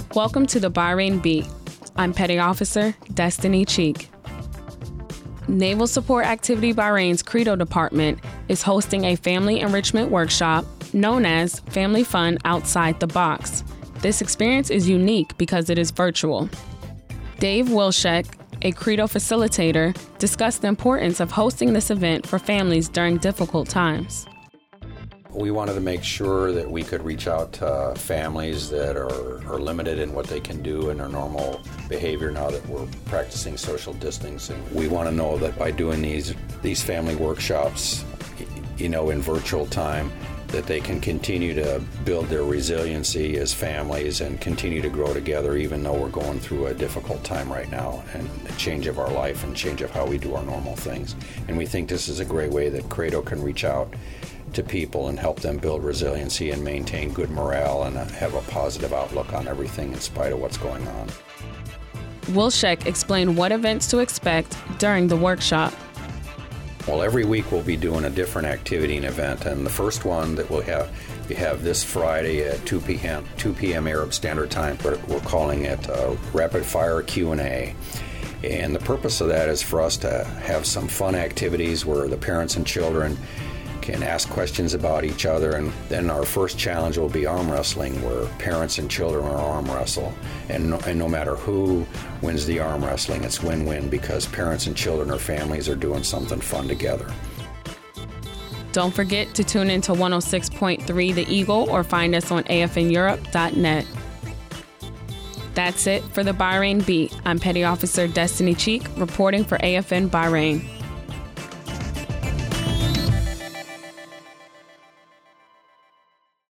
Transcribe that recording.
Welcome to the Bahrain Beat. I'm Petty Officer Destiny Cheek. Naval Support Activity Bahrain's Credo Department is hosting a family enrichment workshop known as Family Fun Outside the Box. This experience is unique because it is virtual. Dave Wilczek, a Credo facilitator, discussed the importance of hosting this event for families during difficult times. We wanted to make sure that we could reach out to families that are limited in what they can do in their normal behavior now that we're practicing social distancing. We want to know that by doing these family workshops, in virtual time, that they can continue to build their resiliency as families and continue to grow together even though we're going through a difficult time right now and a change of our life and change of how we do our normal things. And we think this is a great way that Credo can reach out to people and help them build resiliency and maintain good morale and have a positive outlook on everything in spite of what's going on. Wilczek explained what events to expect during the workshop. Well, every week we'll be doing a different activity and event, and the first one that we have this Friday at 2 p.m. Arab Standard Time. We're calling it Rapid Fire Q&A. And the purpose of that is for us to have some fun activities where the parents and children can ask questions about each other, and then our first challenge will be arm wrestling, where parents and children will arm wrestle, and no matter who wins the arm wrestling, it's win-win because parents and children or families are doing something fun together. Don't forget to tune in to 106.3 The Eagle or find us on afneurope.net. That's it for the Bahrain Beat. I'm Petty Officer Destiny Cheek reporting for AFN Bahrain.